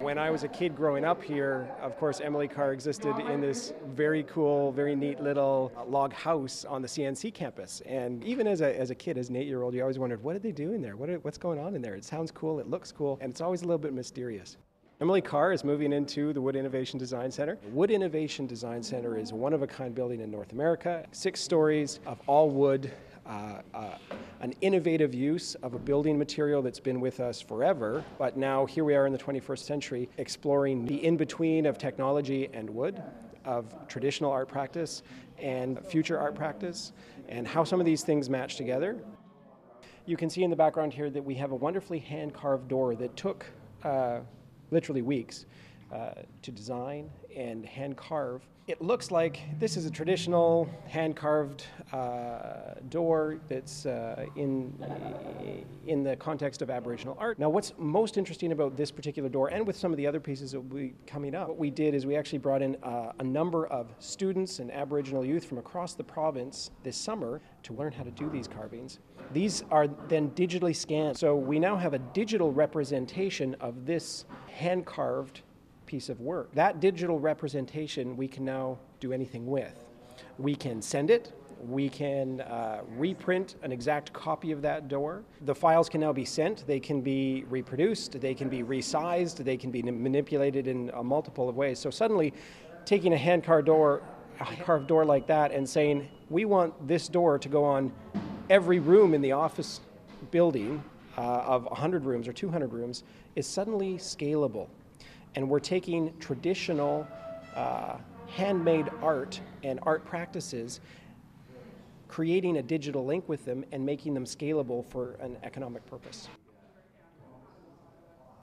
When I was a kid growing up here, of course, Emily Carr existed in this very cool, very neat little log house on the CNC campus. And even as a kid, as an 8-year-old, you always wondered, what did they do in there? What's going on in there? It sounds cool, it looks cool, and it's always a little bit mysterious. Emily Carr is moving into the Wood Innovation Design Center. The Wood Innovation Design Center is a one-of-a-kind building in North America, 6 stories of all wood, an innovative use of a building material that's been with us forever, but now here we are in the 21st century exploring the in-between of technology and wood, of traditional art practice and future art practice, and how some of these things match together. You can see in the background here that we have a wonderfully hand-carved door that took literally weeks to design and hand carve. It looks like this is a traditional hand-carved door that's in the context of Aboriginal art. Now, what's most interesting about this particular door, and with some of the other pieces that will be coming up, what we did is we actually brought in a number of students and Aboriginal youth from across the province this summer to learn how to do these carvings. These are then digitally scanned, so we now have a digital representation of this hand-carved piece of work. That digital representation we can now do anything with. We can send it, we can reprint an exact copy of that door. The files can now be sent, they can be reproduced, they can be resized, they can be manipulated in a multiple of ways. So suddenly taking a hand-carved door like that and saying, we want this door to go on every room in the office building of 100 rooms or 200 rooms is suddenly scalable. And we're taking traditional handmade art and art practices, creating a digital link with them and making them scalable for an economic purpose.